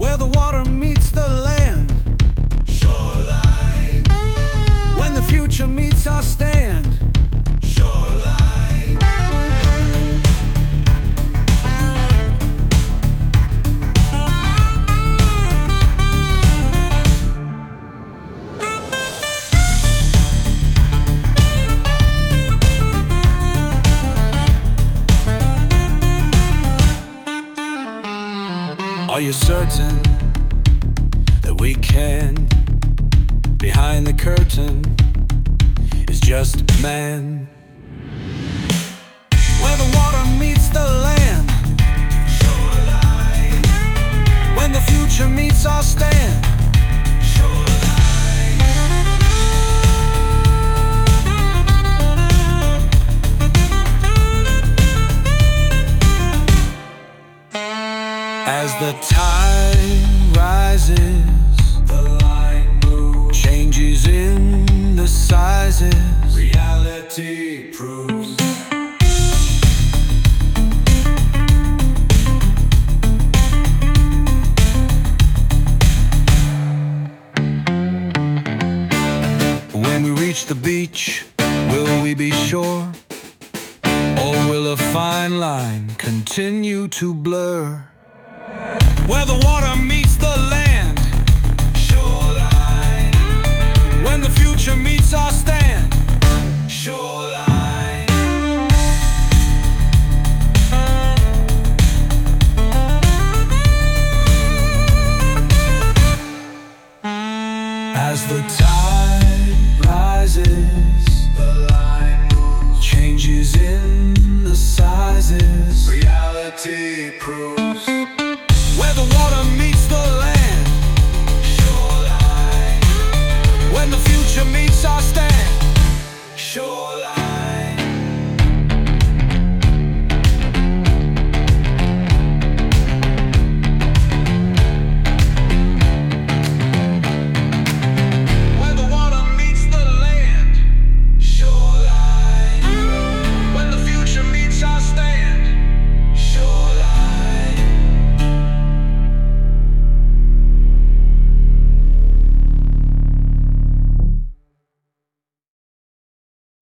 where the water meets the land. Shoreline. When the future meets our stand. Shoreline. Are you certain that we can? Behind the curtain is just man. Where the water meets the land. Shoreline. When the future meets our stand. Shoreline. As the tide rises, The line moves. changes in the sizes. Reality proves. When we reach the beach, will we be sure? Or will a fine line continue to blur? Where the water meets the land. Shoreline. When the future meets our stand. Shoreline. As the tide rises, The line moves. changes in the sizes. Reality proves.